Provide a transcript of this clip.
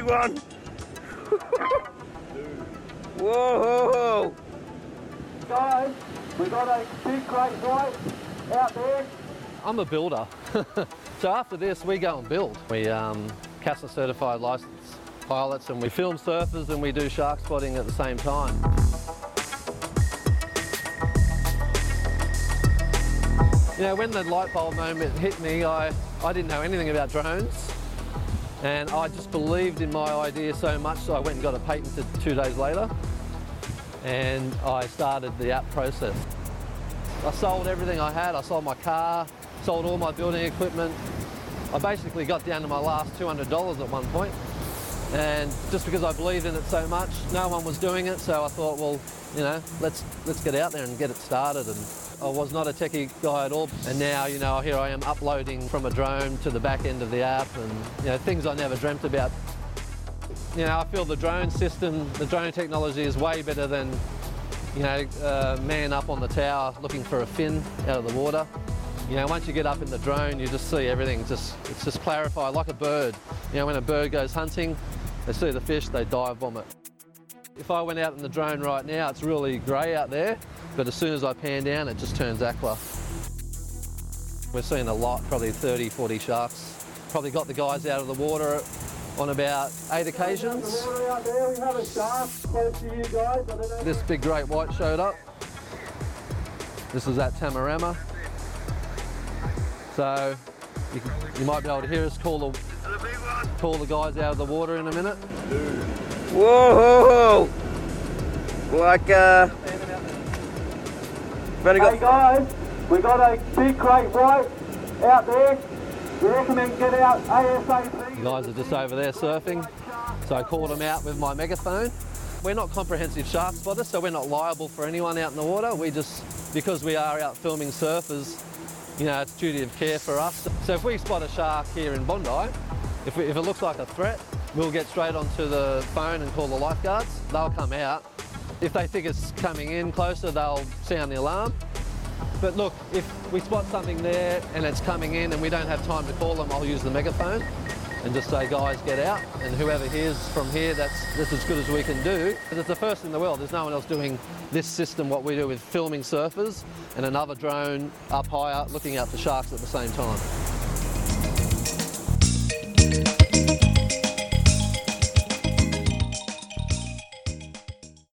one. Whoa! Guys, we got a big great white out there. I'm a builder. So after this, we go and build. We CASA certified licensed pilots, and we film surfers and we do shark spotting at the same time. You know, when the light bulb moment hit me, I didn't know anything about drones, and I just believed in my idea so much, so I went and got it patented 2 days later, and I started the app process. I sold everything I had. I sold my car, sold all my building equipment. I basically got down to my last $200 at one point, and just because I believed in it so much, no one was doing it, so I thought, well, you know, let's get out there and get it started. And I was not a techie guy at all, and now, you know, here I am uploading from a drone to the back end of the app, and, you know, things I never dreamt about. You know, I feel the drone system, the drone technology is way better than, you know, man up on the tower looking for a fin out of the water. You know, once you get up in the drone, you just see everything, it's just clarified like a bird. You know, when a bird goes hunting, they see the fish, they dive bomb it. If I went out in the drone right now, it's really grey out there, but as soon as I pan down, it just turns aqua. We're seeing a lot, probably 30, 40 sharks. Probably got the guys out of the water on about 8 occasions. Out there, we have a shark close to you guys. I don't know. This big great white showed up. This is at Tamarama. So you might be able to hear us call the guys out of the water in a minute. Whoa! Like, Hey guys, we got a big great white out there. We recommend get out ASAP. The guys are just over there surfing, so I called them out with my megaphone. We're not comprehensive shark spotters, so we're not liable for anyone out in the water. We just, because we are out filming surfers, you know, it's duty of care for us. So if we spot a shark here in Bondi, if it looks like a threat, we'll get straight onto the phone and call the lifeguards. They'll come out. If they think it's coming in closer, they'll sound the alarm. But look, if we spot something there and it's coming in and we don't have time to call them, I'll use the megaphone and just say, guys, get out. And whoever hears from here, that's as good as we can do. Because it's the first in the world. There's no one else doing this system, what we do with filming surfers, and another drone up higher looking out for sharks at the same time.